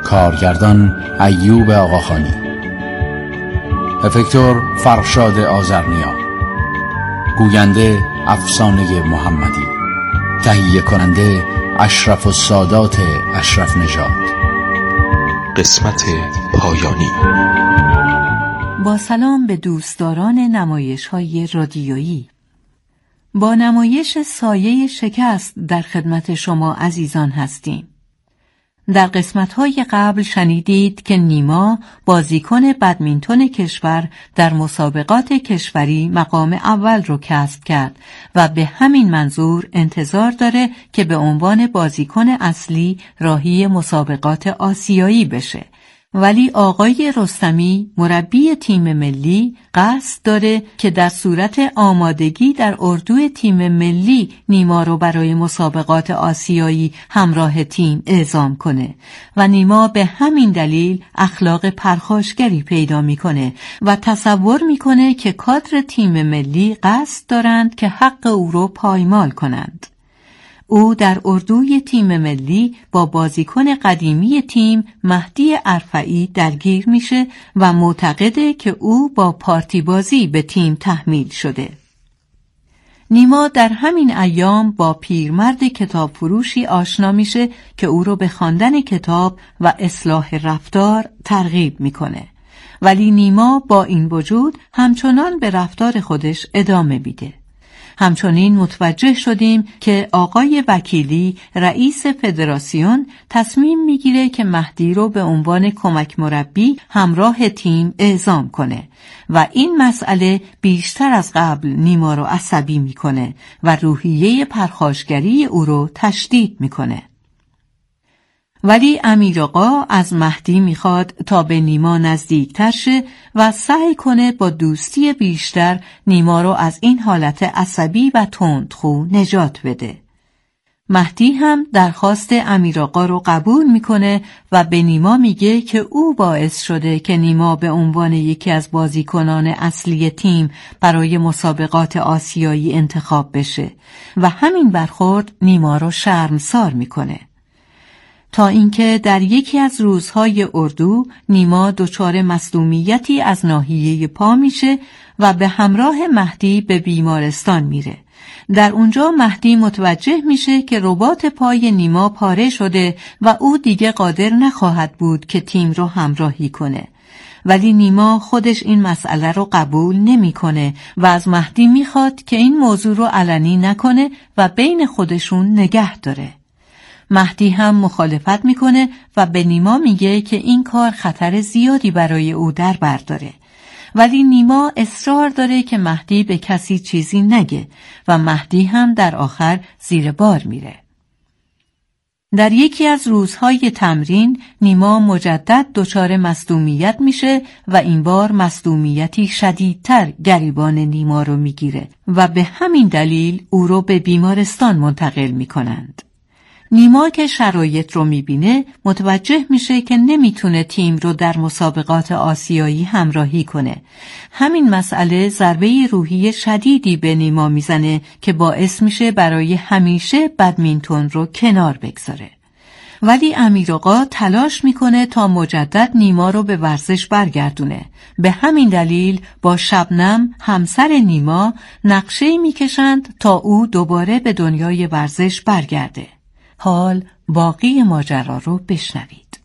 کارگردان ایوب آقاخانی، افکتور فرشاد آذرنیا، گوینده افسانه محمدی، تهیه کننده اشرف السادات اشرف نژاد. قسمت پایانی. با سلام به دوستداران نمایش‌های رادیویی. با نمایش سایه شکست در خدمت شما عزیزان هستیم. در قسمت‌های قبل شنیدید که نیما بازیکن بدمینتون کشور در مسابقات کشوری مقام اول رو کسب کرد و به همین منظور انتظار داره که به عنوان بازیکن اصلی راهی مسابقات آسیایی بشه. ولی آقای رستمی مربی تیم ملی قصد داره که در صورت آمادگی در اردوی تیم ملی نیما رو برای مسابقات آسیایی همراه تیم اعزام کنه و نیما به همین دلیل اخلاق پرخاشگری پیدا میکنه و تصور میکنه که کادر تیم ملی قصد دارند که حق او رو پایمال کنند. او در اردوی تیم ملی با بازیکن قدیمی تیم مهدی ارفعی درگیر میشه و معتقده که او با پارتی بازی به تیم تحمیل شده. نیما در همین ایام با پیرمرد کتاب فروشی آشنا میشه که او رو به خواندن کتاب و اصلاح رفتار ترغیب میکنه. ولی نیما با این وجود همچنان به رفتار خودش ادامه میده. همچنین متوجه شدیم که آقای وکیلی رئیس فدراسیون تصمیم میگیره که مهدی رو به عنوان کمک مربی همراه تیم اعزام کنه و این مسئله بیشتر از قبل نیما رو عصبی میکنه و روحیه پرخاشگری او رو تشدید میکنه. ولی امیر آقا از مهدی میخواد تا به نیما نزدیکتر شه و سعی کنه با دوستی بیشتر نیما رو از این حالت عصبی و تندخو نجات بده. مهدی هم درخواست امیر آقا رو قبول میکنه و به نیما میگه که او باعث شده که نیما به عنوان یکی از بازیکنان اصلی تیم برای مسابقات آسیایی انتخاب بشه و همین برخورد نیما رو شرمسار میکنه. تا اینکه در یکی از روزهای اردو نیما دچار مصدومیتی از ناحیه پا میشه و به همراه مهدی به بیمارستان میره. در اونجا مهدی متوجه میشه که رباط پای نیما پاره شده و او دیگه قادر نخواهد بود که تیم رو همراهی کنه. ولی نیما خودش این مسئله رو قبول نمیکنه و از مهدی میخواد که این موضوع رو علنی نکنه و بین خودشون نگه داره. مهدی هم مخالفت میکنه و به نیما میگه که این کار خطر زیادی برای او در بر داره. ولی نیما اصرار داره که مهدی به کسی چیزی نگه و مهدی هم در آخر زیر بار میره. در یکی از روزهای تمرین نیما مجدد دچار مصدومیت میشه و این بار مصدومیتی شدیدتر گریبان نیما رو میگیره و به همین دلیل او رو به بیمارستان منتقل میکنند. نیما که شرایط رو میبینه متوجه میشه که نمیتونه تیم رو در مسابقات آسیایی همراهی کنه. همین مسئله ضربه روحی شدیدی به نیما میزنه که باعث میشه برای همیشه بدمینتون رو کنار بگذاره. ولی امیر آقا تلاش میکنه تا مجدد نیما رو به ورزش برگردونه. به همین دلیل با شبنم همسر نیما نقشه‌ای میکشند تا او دوباره به دنیای ورزش برگرده. حال باقی ماجرا رو بشنوید.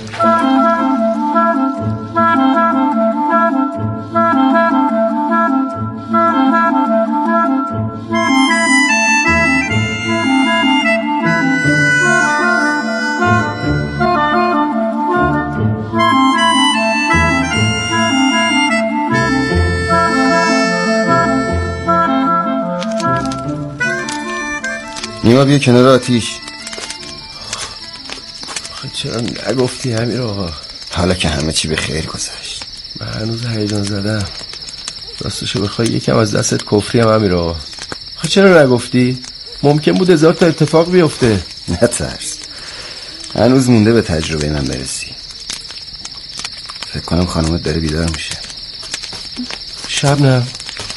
نیما بیا کنار آتیش. چرا نگفتی امیر آقا؟ حالا که همه چی به خیر گذشت. من هنوز هیجان زدم. راستشو بخوای یکم از دستت کفری هم امیر آقا. چرا نگفتی؟ ممکن بود 1000 تا اتفاق بیفته. نترس، هنوز مونده به تجربه من برسی. فکر کنم خانومت داره بیدار میشه. شبنم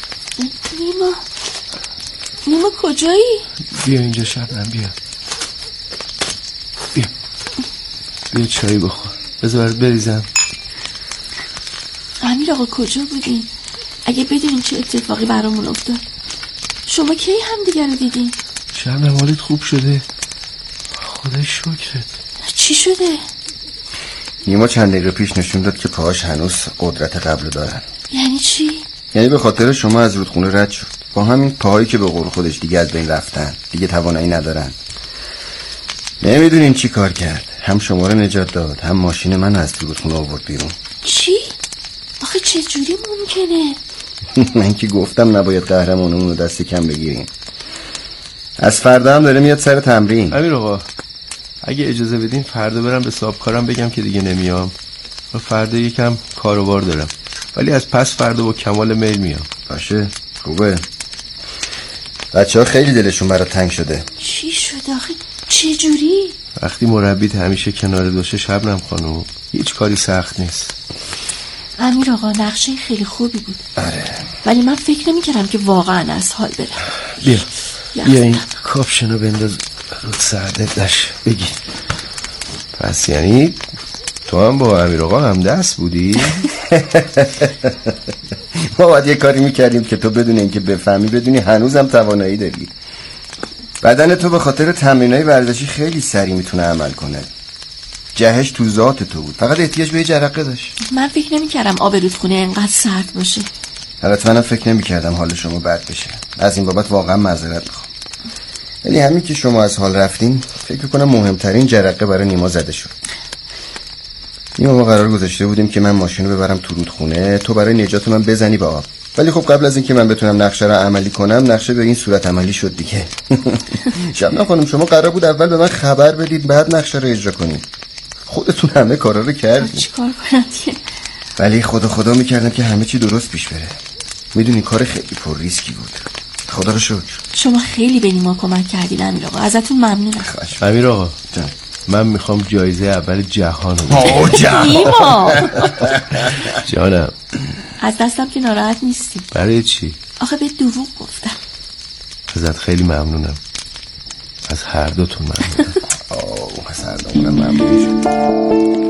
نیما کجایی؟ بیا اینجا شبنم، بیا چایی بخور. بذار بریزم. امیر آقا کجا بودین؟ اگه بدونین چه اتفاقی برامون افتاد. شما کی هم دیگر رو دیدین؟ شبنم حالت خوب شده؟ خدا شکرت. چی شده؟ نیما چند دقیقه پیش نشون داد که پاهاش هنوز قدرت قبل دارن. یعنی چی؟ یعنی به خاطر شما از رودخونه رد شد. با همین پاهایی که به قول خودش دیگه از بین رفتن، دیگه توانایی ندارن. نمیدونین چی کار کرد. هم شما رو نجات داد، هم ماشین من از رودخونه آورد بیرون. چی؟ آخه چه جوری ممکنه؟ من که گفتم نباید قهرمانمون رو دست کم بگیریم. از فردا هم داره میاد سر تمرین. امیر آقا اگه اجازه بدین فردا برم به صاحبکارم بگم که دیگه نمیام. و فردا یکم کاروبار دارم، ولی از پس فردا با کمال میل میام. باشه خوبه. بچه‌ها خیلی دلشون برات تنگ شده. چی شده آخه؟ چه جوری؟ وقتی مربیت همیشه کنارت باشه شبنم خانم هیچ کاری سخت نیست. امیر آقا نقشه خیلی خوبی بود. آره. ولی من فکر نمی‌کردم که واقعا از حال برم. بیا این کاپشنو بنداز رو سردت نشه. بگی پس یعنی تو هم با امیر آقا هم دست بودی؟ ما باید یه کاری میکردیم که تو بدون اینکه بفهمی بدونی هنوزم توانایی داری. بدن تو به خاطر تمرینای ورزشی خیلی سریع میتونه عمل کنه. جهش تو ذات تو بود، فقط احتیاج به یه جرقه داشت. من فکر نمی‌کردم آب رودخونه اینقدر سرد باشه. البته منم فکر نمی‌کردم حال شما بد بشه. از این بابت واقعا معذرت میخوام. ولی همین که شما از حال رفتین فکر کنم مهمترین جرقه برای نیما زده شد. نیما ما قرار گذاشته بودیم که من ماشین رو ببرم تو رودخونه، تو برای نجات من بزنی به آب. ولی خب قبل از اینکه من بتونم نقشه رو عملی کنم، نقشه به این صورت عملی شد دیگه. شبنم خانم شما قرار بود اول به من خبر بدید بعد نقشه رو اجرا کنید. خودتون همه کارا رو کردید. چیکار کنم دیگه؟ ولی خدا میکردم که همه چی درست پیش بره. میدونی کار خیلی پر ریسکی بود. خدا رو شکر. شما خیلی به نیما کمک کردید امیر آقا، ازتون ممنونم. امیر آقا من میخوام جایزه اول جهان رو. نیما جانم از دستم که ناراحت نیستی؟ برای چی؟ آخه به دروغ گفتم. ازت خیلی ممنونم. از هر دوتون ممنونم. از هر دوتون ممنونم.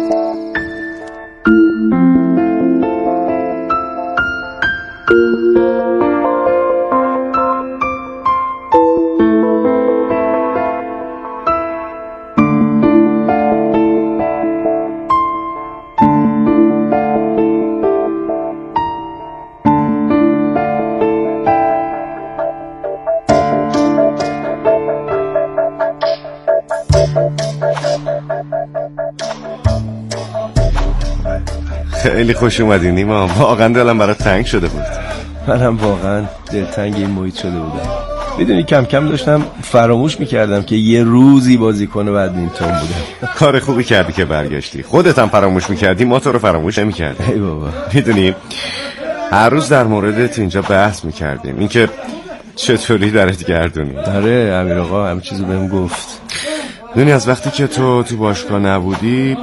خیلی خوش اومدی نیما، واقعا دلم برات تنگ شده بود. منم واقعا دلتنگ این محیط شده بودم. میدونی کم کم داشتم فراموش میکردم که یه روزی بازیکن بدمینتون بودم. کار خوبی کردی که برگشتی. خودت هم فراموش میکردی، ما تو رو فراموش نمیکردیم. ای بابا میدونی هر روز در موردت اینجا بحث میکردیم، اینکه چطوری درت گردونی. آره امیر آقا همه چیزو بهم گفت. میدونی از وقتی که تو باشگاه نبودی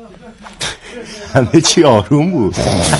همه چی آروم بود.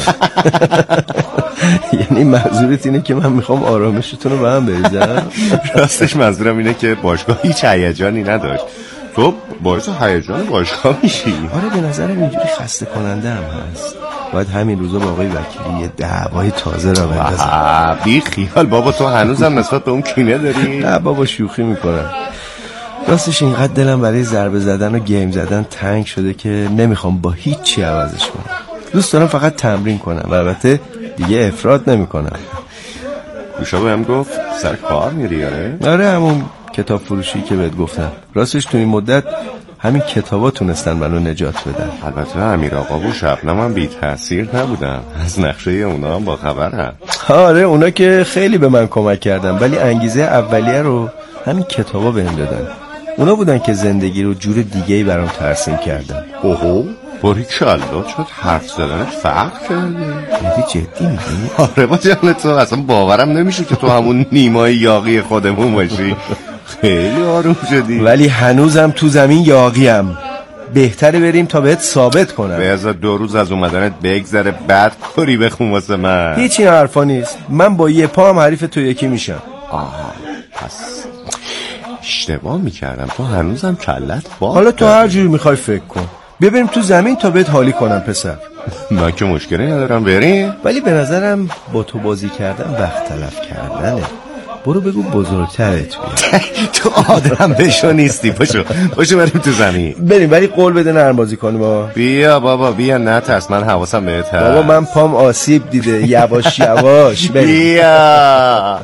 یعنی منظورت اینه که من میخوام آرامشتون رو به هم بریزم؟ راستش منظورم اینه که باشگاه هیچ هیجانی نداشت. تو باعث هیجان باشگاه میشی. آره به نظرم اینجوری خسته کننده هم هست. باید همین روزا با آقای وکیلی یه دعوای تازه را بندازم. بی خیال بابا، تو هنوزم نسبت به اون کینه داری؟ نه بابا شوخی میکنم. راستش اینقدر دلم برای ضربه زدن و گیم زدن تنگ شده که نمیخوام با هیچ چی عوضش کنم. دوست دارم فقط تمرین کنم و البته دیگه افراط نمیکنم. گوشا بهم گفت سر کار میری؟ آره همون کتاب فروشی که بهت گفتم. راستش تو این مدت همین کتابا تونستن منو نجات بدن. البته امیر آقا و شبنم هم بی تاثیر نبودن. از نقشه اونا هم با خبرم. آره اونا که خیلی به من کمک کردن، ولی انگیزه اولیه رو همین کتابا بهم دادن. اونا بودن که زندگی رو جور دیگه‌ای برام ترسیم کردن. اوهو باریکالله، شد حرف زدنت فرق کرده. جدی میگی؟ آره با جان تو اصلا باورم نمیشه که تو همون نیمای یاغی خودمون باشی. خیلی آروم شدی. ولی هنوزم تو زمین یاغیم. بهتره بریم تا بهت ثابت کنم. بذار 2 روز از اومدنت بگذره بعد کاری بخون واسه من. هیچ این حرفا نیست. من با یه پا هم حریف تو یکی میشم. پس اشتباه میکردم، تو هنوزم کلت باز. حالا تو هر جوری میخوای فکر کن. بریم تو زمین تا بهت حالی کنم پسر. من که مشکلی ندارم بریم، ولی به نظرم با تو بازی کردن وقت تلف کردنه. برو بگو بزرگترت بیاد. تو آدم بشو نیستی. پاشو بریم تو زمین. بریم، ولی قول بده نرم بازی کنیم. بیا بابا بیا، نترس، من حواسم بهت هست. بابا من پام آسیب دیده. یواش یواش بریم. بیا.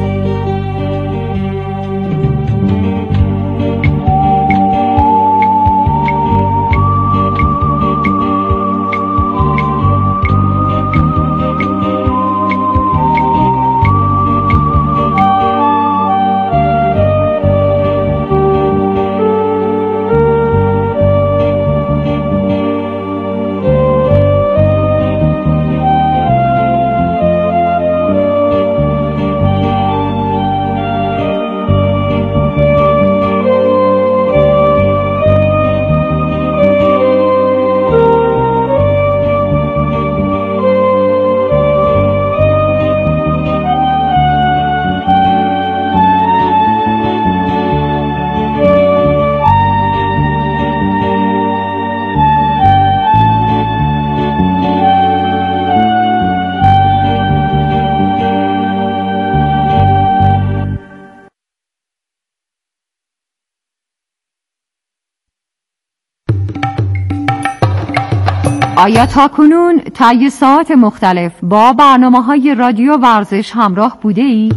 آیا تاکنون طی ساعات مختلف با برنامه‌های رادیو ورزش همراه بوده ای؟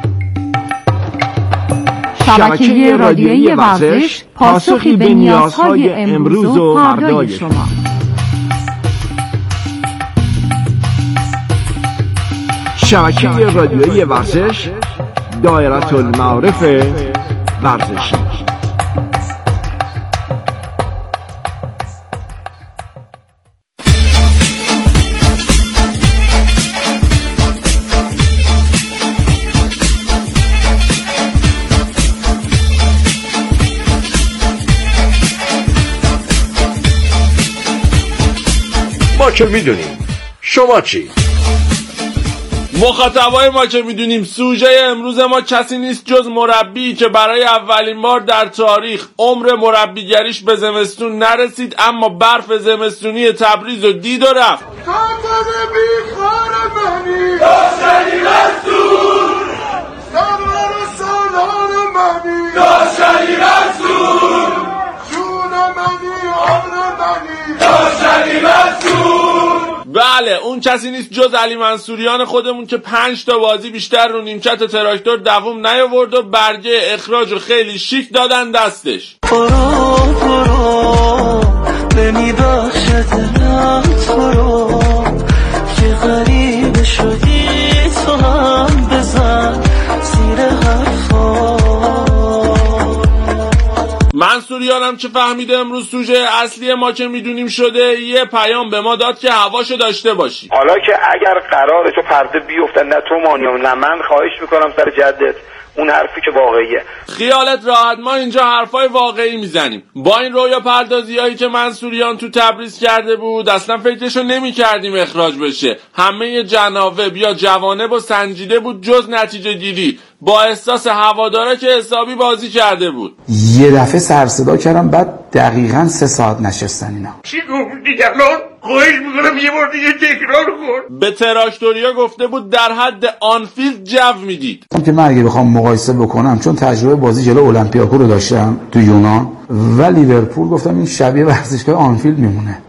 شبکه رادیویی ورزش پاسخی به نیازهای امروز و فردای شما. شبکه رادیویی ورزش، دایره المعارف ورزشی. ما که میدونیم، شما چی؟ مخاطبای ما که میدونیم سوژه امروز ما کسی نیست جز مربی که برای اولین بار در تاریخ عمر مربیگریش به زمستون نرسید، اما برف زمستونی تبریز رو دید و رفت. خاطر بیخار منی داشتنی رسول، سرور سالان منی داشتنی رسول، جون منی آن منی داشتنی رسول. بله، اون کسی نیست جز علی منصوریان خودمون که 5 تا بازی بیشتر رو نیمکت تراکتور دووم نیاورد و برگه اخراج رو خیلی شیک دادن دستش. نمیبخشه دلم تو رو که غریب شدی، تو هم بزن زیر حرفا. منصوریانم که فهمیده امروز سوژه اصلی ما که میدونیم شده، یه پیام به ما داد که هواشو داشته باشی. حالا که اگر قراره تو پرده بیفتن، نه تو مانیام نه من، خواهش میکنم سر جدت اون حرفی که واقعیه. خیالت راحت، ما اینجا حرفای واقعی میزنیم. با این رویا پردازیایی که منصوریان تو تبریز کرده بود اصلا فکرشو نمی کردیم اخراج بشه. همه جناوب یا جوانب و سنجیده بود جز نتیجه گیری، با احساس هواداره که حسابی بازی کرده بود. یه دفعه سر صدا کردم، بعد دقیقاً 3 ساعت نشستن اینا. چی گفتی الان؟ خواهش میکنم یه بار دیگه تکرار کن. به تراکتوریا گفته بود در حد آنفیلد جو میدید. که من اگه بخوام مقایسه بکنم، چون تجربه بازی جلو اولمپیاکو رو داشتم تو یونان و لیورپول، گفتم این شبیه ورزشگاه آنفیلد میمونه.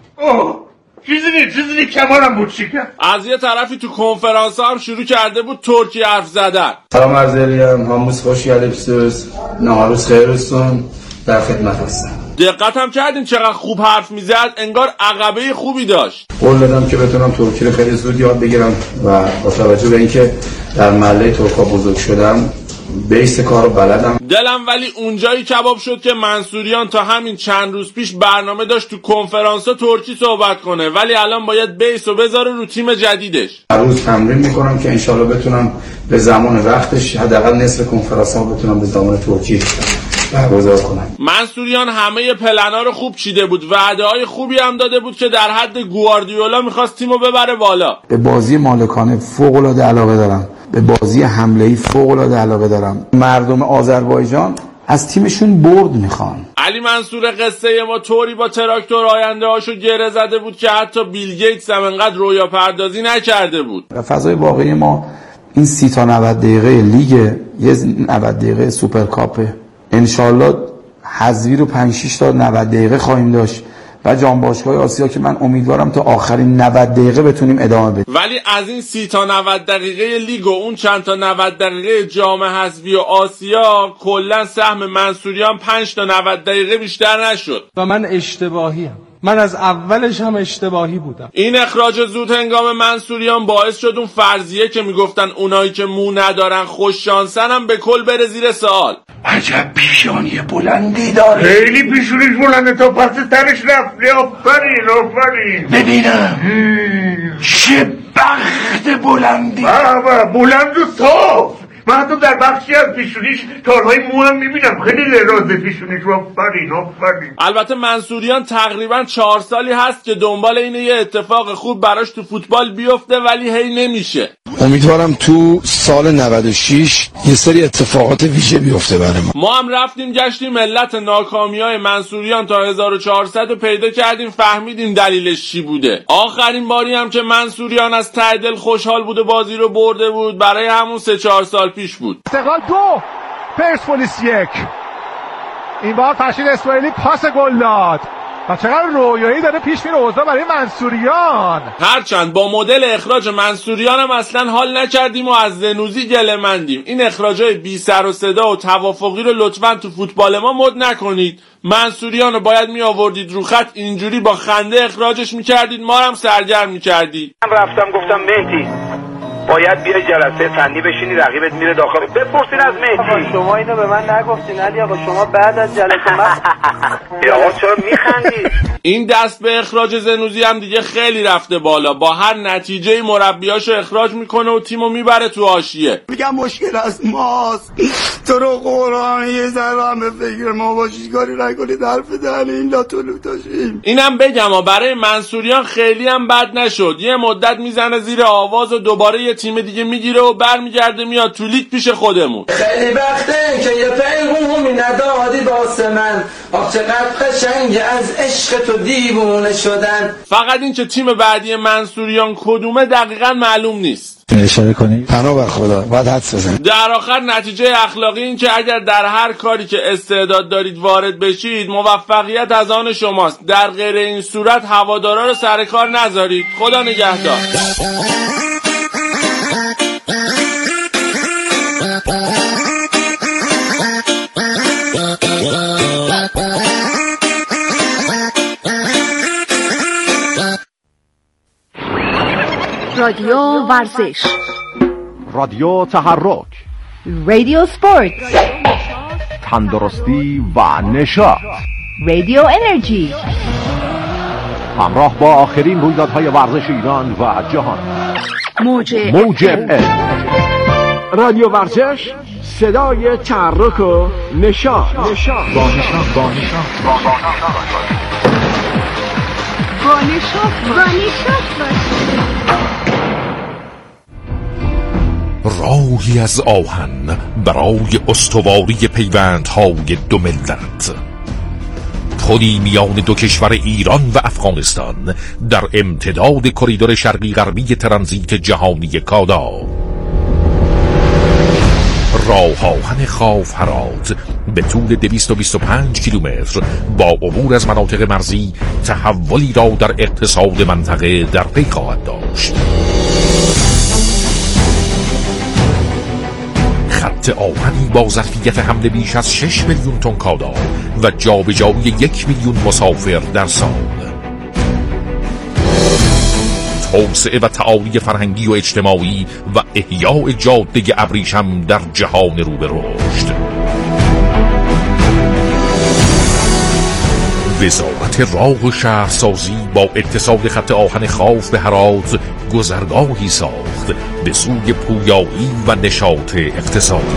چیزی کمارم بود شکر. از یه طرفی تو کنفرانس هم شروع کرده بود ترکی حرف زدن. سلام عرض دارم، هموز خوشی الپسوس، نهاروز خیرستون، در خدمت هستم. دقت هم کردین چقدر خوب حرف میزد، انگار عقبه خوبی داشت. قول دادم که بتونم ترکی رو خیلی زود یاد بگیرم و با توجه به اینکه در محله ترکا بزرگ شدم بیس کارو بلدم. دلم ولی اونجایی کباب شد که منصوریان تا همین چند روز پیش برنامه داشت تو کنفرانس‌ها ترکی صحبت کنه، ولی الان باید بیسو بذاره رو تیم جدیدش. هر روز تمرین میکنم که انشالله بتونم به زمان وقتش حداقل نصف کنفرانس‌ها بتونم به زمان ترکی برگزار کنم. منصوریان همه پلنا رو خوب چیده بود، وعده‌های خوبی هم داده بود که در حد گواردیولا می‌خواست تیمو ببره بالا. به بازی مالکانه فوق‌العاده علاقه دارم، به بازی حمله‌ای فوق‌العاده علاقه دارم. مردم آذربایجان از تیمشون برد میخوان. علی منصور قصه ما طوری با تراکتور آینده هاشو گره زده بود که حتی بیل گیتس هم انقدر رویا پردازی نکرده بود. فضای واقعی ما این 30 تا 90 دقیقه لیگ، یه 90 دقیقه سوپرکاپه. انشالله حذفی رو 5-6 تا 90 دقیقه خواهیم داشت و جام باشگاه آسیا که من امیدوارم تا آخرین 90 دقیقه بتونیم ادامه بدیم. ولی از این 30 تا 90 دقیقه لیگ و اون چند تا 90 دقیقه جام حذفی و آسیا کلا سهم منصوریان 5 تا 90 دقیقه بیشتر نشد. و من اشتباهیم. من از اولش هم اشتباهی بودم. این اخراج زود هنگام منصوریان باعث شد اون فرضیه که میگفتن اونایی که مو ندارن خوش شانسن هم به کل بره زیر سوال. عجب پیشانی بلندی داره. خیلی پیشونیش بلنده تا پس ترش رفته. آفرین. ببینم چه بخت بلندی. بلند و صاف. من حتی در بخشی از پیشونیش تارهای مو هم میبینم. خیلی دراز پیشونیش. آفرین. البته منصوریان تقریبا 4 سالی هست که دنبال اینه یه اتفاق خوب براش تو فوتبال بیفته ولی هی نمیشه. امیدوارم تو سال 96 یه سری اتفاقات ویژه بیفته برای ما هم رفتیم گشتیم علت ناکامیای منصوریان تا 1400 رو پیدا کردیم، فهمیدیم دلیلش چی بوده. آخرین باری هم که منصوریان از ته دل خوشحال بود و بازی رو برده بود برای همون 3-4 سال پیش بود. استقلال 2 پرسپولیس 1. این بار فرشید اسماعیلی پاس گل داد و چقدر رویایی داره پیش میره اوضاع برای منصوریان. هرچند با مدل اخراج منصوریان هم اصلا حال نکردیم و از زنوزی گله‌مندیم. این اخراجای بی سر و صدا و توافقی رو لطفاً تو فوتبال ما مد نکنید. منصوریان رو باید می آوردید رو خط، اینجوری با خنده اخراجش میکردید، ما هم سرگرم میکردید. من رفتم گفتم مهدی باید بیای جلسه فنی بشینی، رقیبت میره داخل. بپرسین از مهدی. شما اینو به من نگفتین علی آقا، شما بعد از جلسه من آقا چرا میخندی؟ این دست به اخراج زنوزی هم دیگه خیلی رفته بالا. با هر نتیجه مربیاشو اخراج میکنه و تیمو میبره تو حاشیه. میگم مشکل از ماست. تو رو قرآن یه ذره هم به فکر ما باشی، کاری نکنید حرف دهن این لاتولو داشتیم. اینم بگم برای منصوریان خیلی هم بد نشد. یه مدت میزنه زیر آواز و دوباره یه تیم دیگه میگیره و برمیگرده میاد تو لیگ پیش خودمون. خیلی وقته که یه پیغومی ندادی واسه من، آخ چقدر قشنگ از عشق تو دیوونه شدن. فقط این که تیم بعدی منصوریان کدومه دقیقاً معلوم نیست. اشاره کنی؟ پناه بر خدا باید حدس بزنید. در آخر نتیجه اخلاقی این که اگر در هر کاری که استعداد دارید وارد بشید موفقیت از آن شماست. در غیر این صورت هوادارا رو سر کار نذارید. خدا نگهدار. رادیو ورزش، رادیو تحرک، رادیو سپورت، تندرستی و نشاط، رادیو انرژی. همراه با آخرین رویدادهای ورزش ایران و جهان. موج رادیو ورزش، صدای تحرک و نشاط. با راهی از آهن برای استواری پیوندهای دو ملت، پلی میان دو کشور ایران و افغانستان در امتداد کریدور شرقی غربی ترانزیت جهانی کادا. راه آهن خاف هرات به طول 225 کیلومتر با عبور از مناطق مرزی تحولی را در اقتصاد منطقه در پی خواهد داشت. خط آهنی با ظرفیت حمل بیش از 6 میلیون تن کالا و جابجایی 1 میلیون مسافر در سال. توسعه و تعالی فرهنگی و اجتماعی و احیاء جاده ابریشم در جهان رو به رشد. وزارت راه و شهرسازی با اتصال خط آهن خاف به هرات گذرگاهی ساخت به سوی پویایی و نشاط اقتصادی.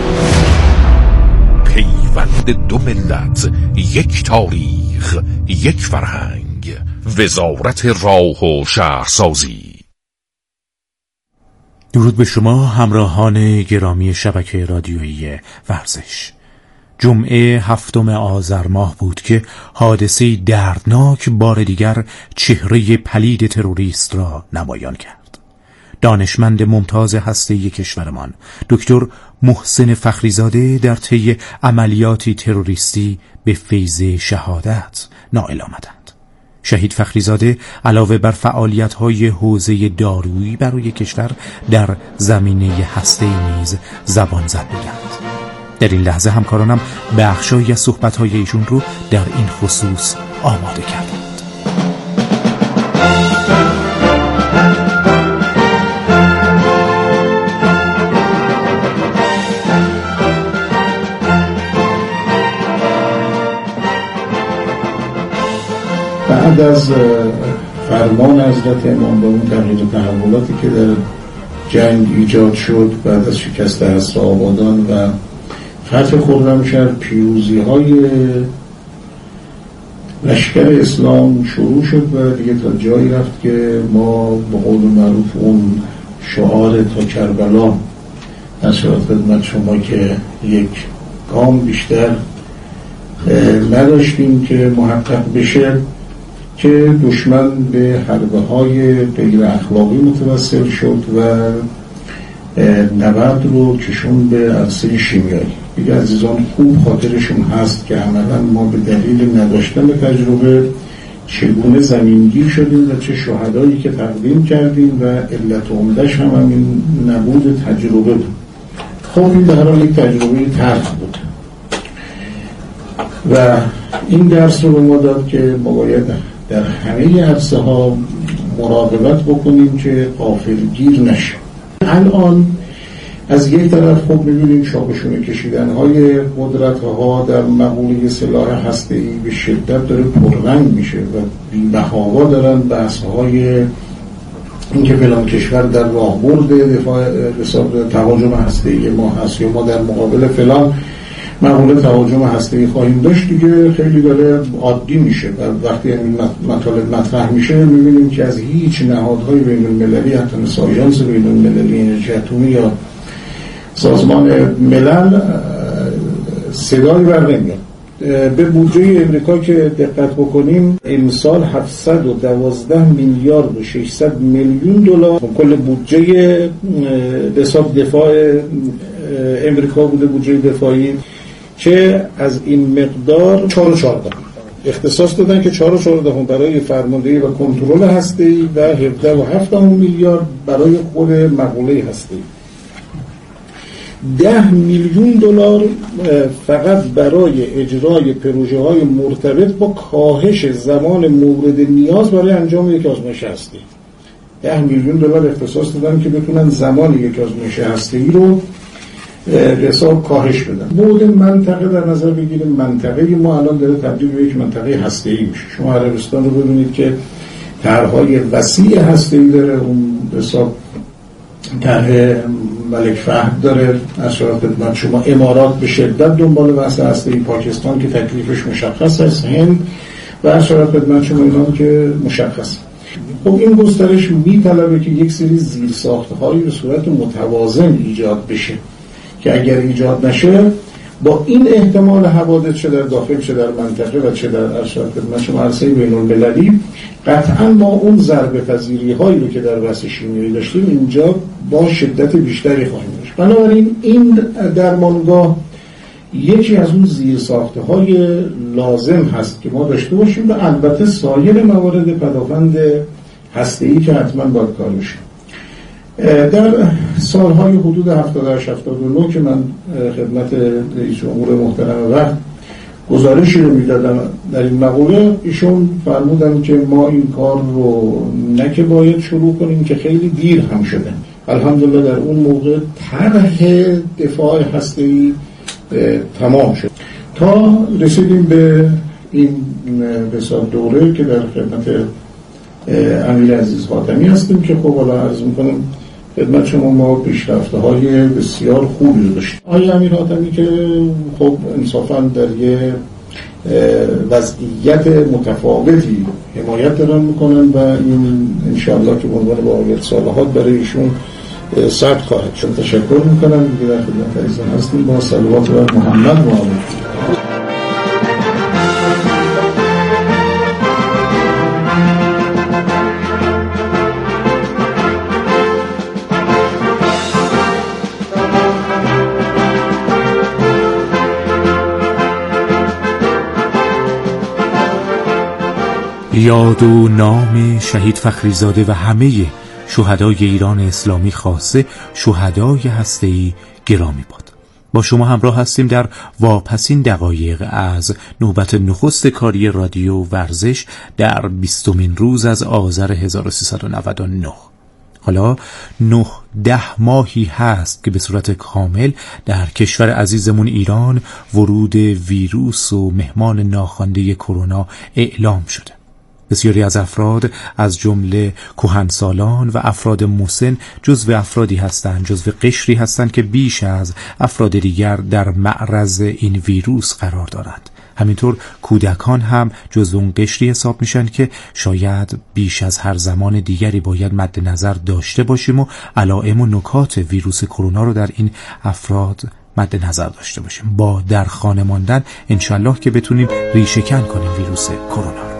پیوند دو ملت، یک تاریخ، یک فرهنگ. وزارت راه و شهرسازی. درود به شما همراهان گرامی شبکه رادیویی ورزش. جمعه 7 آذر ماه بود که حادثه دردناک بار دیگر چهره پلید تروریست را نمایان کرد. دانشمند ممتاز هسته‌ای کشورمان دکتر محسن فخریزاده در طی عملیاتی تروریستی به فیض شهادت نائل آمدند. شهید فخریزاده علاوه بر فعالیت‌های حوزه دارویی برای کشور در زمینه هسته‌ای نیز زبان زد بودند. در این لحظه همکارانم بخشایی از صحبت‌های ایشون رو در این خصوص آماده کردند. بعد از فرمان حضرت امام با اون تغییر تحولاتی که در جنگ ایجاد شد، بعد از شکست اسرا آبادان و فتح خرمشهر، پیروزی‌های لشکر اسلام شروع شد و دیگه تا جایی رفت که ما به قول معروف اون شعار تا کربلا در خدمت شما که یک گام بیشتر نداشتیم که محقق بشه که دشمن به حربه‌های غیر اخلاقی متوسل شد و نبرد رو کشون به عرصه شیمیایی. دیگه عزیزان خوب خاطرشون هست که عملا ما به دلیل نداشتن تجربه چگونه زمینگیر شدیم و چه شهدایی که تقدیم کردیم و علت عمده‌اش هم همین نبود تجربه بود. خب این به هر حال یک تجربه تلخ بود و این درس رو به ما داد که ما باید در همه عرصه ها مراقبت بکنیم که غافلگیر نشیم. الان از یک طرف خب می‌بینیم شاخشونه کشیدن های قدرت ها در مقوله سلاح هسته‌ای به شدت داره پررنگ میشه و بی‌محابا دارن بحث های اینکه فلان کشور در راهبرد دفاع تهاجم هسته‌ای ما هست یا ما در مقابل فلان مقوله تهاجم هسته‌ای خواهیم داشت، دیگه خیلی داره عادی میشه و وقتی این مطالب مطرح میشه میبینیم که از هیچ نهادهای بین المللی، حتی مثل آژانس بین المللی انرژی اتمی یا سازمان ملل صدایی بر نمیاد. به بودجه امریکا که دقت بکنیم امسال 712 میلیارد و 600 میلیون دلار کل بودجه به حساب دفاع امریکا بوده، بودجه دفاعی، که از این مقدار 4.14 اختصاص دادن که 4.14 برای فرماندهی و کنترل هسته‌ای و 17.7 میلیارد برای خود مقوله هسته‌ای. 10 میلیون دلار فقط برای اجرای پروژه های مرتبط با کاهش زمان مورد نیاز برای انجام یک آزمایش هسته‌ای. 10 میلیون دلار اختصاص دادن که بتونن زمان یک آزمایش هسته‌ای رو به حساب کاهش بدن. بعد منطقه در نظر بگیریم، منطقه ما الان داره تبدیل به یک منطقه هسته‌ای میشه. شما عربستان رو ببینید که طرح‌های وسیع هسته‌ای داره، اون به حساب طرح ملک فهد داره، از خدمت شما امارات به شدت دنبال بحث هسته‌ای، پاکستان که تکلیفش مشخص است، هند و از خدمت شما ایران که مشخص. خب این گسترش میطلبه که یک سری زیرساخت‌هایی به صورت متوازن ایجاد بشه که اگر ایجاد نشه با این احتمال حوادث چه در داخل چه در منطقه و چه در عرصه بین المللی قطعا ما اون ضربه پذیری هایی رو که در بحث شیمیایی داشتیم اینجا با شدت بیشتری خواهیم داشت. بنابراین این درمانگاه یکی از اون زیرساخته های لازم هست که ما داشته باشیم و البته سایر موارد پدافند هسته‌ای که حتما باید کار بشه. در سالهای حدود 78-79 که من خدمت رئیس جمهور محترم وقت گزارشی رو میدادم در این مقوله، ایشون فرمودن که ما این کار رو نه که باید شروع کنیم که خیلی دیر هم شده. الحمدلله در اون موقع طرح دفاع هسته‌ای تمام شد تا رسیدیم به این بسیار دوره که در خدمت امیر عزیز خاتمی هستیم که خب حالا عرض میکنم خدمت شما ما پیشرفته های بسیار خوبی رو داشتیم. آقای امیر خاتمی که خب انصافا در یه وضعیت متفاوتی حمایت دارن میکنن و این انشاءالله که به عنوان باقیت صالحات برای ایشون ثبت خواهد شد. تشکر میکنم دیگه، در خدمت عزیزان هستیم با صلوات بر محمد و آل. یاد و نام شهید فخریزاده و همه شهدای ایران اسلامی خاصه شهدای هسته‌ای گرامی باد. با شما همراه هستیم در واپسین دقایق از نوبت نخست کاری رادیو ورزش در 20مین روز از آذر 1399. حالا 9-10 ماهی هست که به صورت کامل در کشور عزیزمون ایران ورود ویروس و مهمان ناخوانده کرونا اعلام شده. بسیاری از افراد از جمله کهنسالان و افراد مسن جزو افرادی هستند، جزو قشری هستند که بیش از افراد دیگر در معرض این ویروس قرار دارند. همینطور کودکان هم جزو اون قشری حساب میشن که شاید بیش از هر زمان دیگری باید مد نظر داشته باشیم و علائم و نکات ویروس کرونا رو در این افراد مد نظر داشته باشیم. با در خانه ماندن انشالله که بتونیم ریشه کن کنیم ویروس کرونا.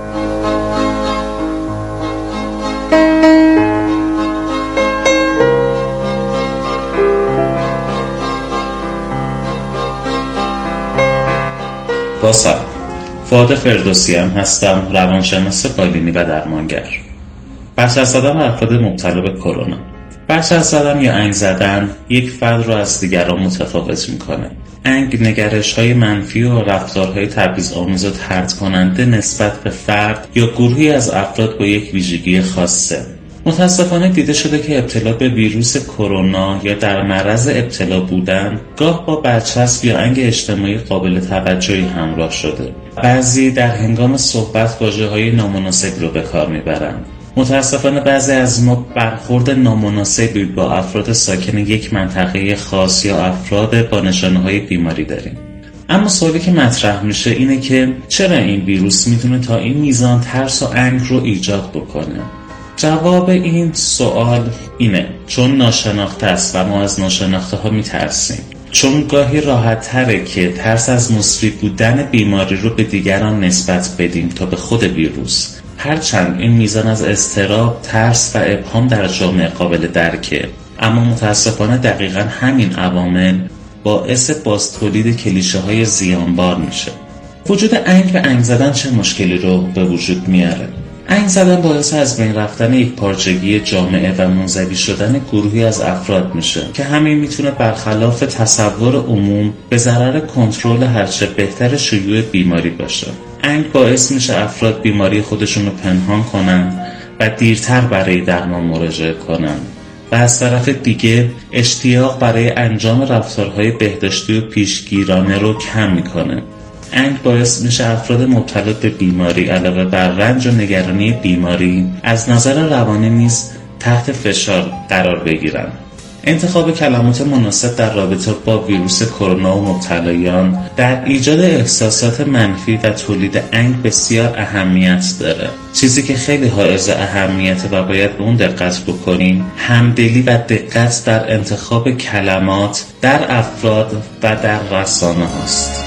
با سلام، فؤاد فردوسی هم هستم، روانشناس بالینی و درمانگر. برچسب زدن بر افراد مبتلا به کرونا. برچسب زدن یا انگ زدن یک فرد رو از دیگران متفاوت میکنه. انگ نگرش‌های منفی و رفتارهای تبعیض‌آمیز و طرد کننده نسبت به فرد یا گروهی از افراد با یک ویژگی خاصه. متاسفانه دیده شده که ابتلا به ویروس کرونا یا در معرض ابتلا بودن گاه با برچسب یا انگ اجتماعی قابل توجهی همراه شده. بعضی در هنگام صحبت واژه‌های نامناسب رو به کار میبرند. متاسفانه بعضی از ما برخورد نامناسبی با افراد ساکن یک منطقه خاص یا افراد با نشانه‌های بیماری داریم. اما سوالی که مطرح میشه اینه که چرا این ویروس میتونه تا این میزان ترس و انگ رو ایجاد بکنه؟ جواب این سوال اینه چون ناشناخته است و ما از ناشناخته ها میترسیم. چون گاهی راحت تره که ترس از مسری بودن بیماری رو به دیگران نسبت بدیم تا به خود ویروس. هرچند این میزان از اضطراب، ترس و ابهام در جامعه قابل درکه، اما متاسفانه دقیقاً همین عوامل باعث بازتولید کلیشه های زیانبار میشه. وجود انگ و انگ زدن چه مشکلی رو به وجود میاره؟ انگ زدن باعث از بین رفتن یک پارچگی جامعه و منزوی شدن گروهی از افراد میشه که همین میتونه برخلاف تصور عموم به ضرر کنترل هرچه بهتر شیوع بیماری باشه. انگ باعث میشه افراد بیماری خودشون رو پنهان کنن و دیرتر برای درمان مراجعه کنن و از طرف دیگه اشتیاق برای انجام رفتارهای بهداشتی و پیشگیرانه رو کم میکنه. انگ باعث میشه افراد مبتلا به بیماری علاوه بر رنج و نگرانی بیماری از نظر روانی نیز تحت فشار قرار بگیرن. انتخاب کلمات مناسب در رابطه با ویروس کرونا و مبتلایان در ایجاد احساسات منفی و تولید انگ بسیار اهمیت داره. چیزی که خیلی حائز اهمیته و باید به اون دقت بکنیم همدلی و دقت در انتخاب کلمات در افراد و در رسانه هاست.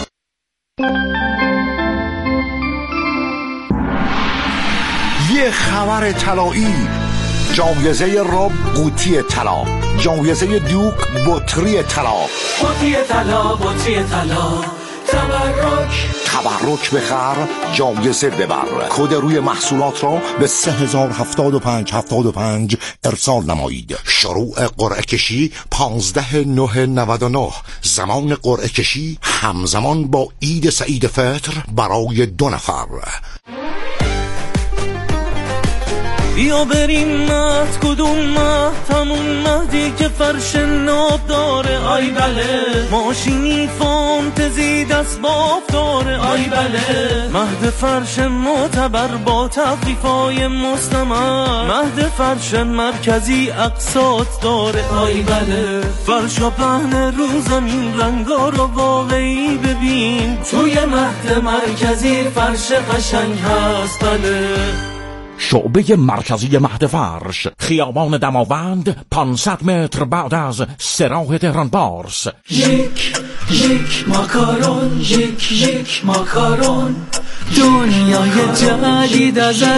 یه خبر طلایی، جایزه رب قوطی طلا، جایزه دوک بطری طلا، قوطی طلا، بطری طلا، تبرک بخر، جایزه ببر. کد روی محصولات را به 3075 ارسال نمایید. شروع قرعه کشی 15/9/99. زمان قرعه کشی همزمان با عید سعید فطر برای 2 نفر. بیا بریم مهد، کدوم مهد؟ همون مهدی که فرش ناب داره. آی بله، ماشینی فانتزی دست باف داره. آی بله، مهد فرش معتبر با تخفیفای مستمر. مهد فرش مرکزی اقساط داره. آی بله، فرشا پهن رو زمین، رنگا رو واقعی ببین. توی مهد مرکزی فرش قشنگ هست. بله، شعبه مرکزی مهد فرش، خیابان دماوند، 500 متر بعد از سراح تهران بارس. یک ماکارون، یک ماکارون، دنیای جدید از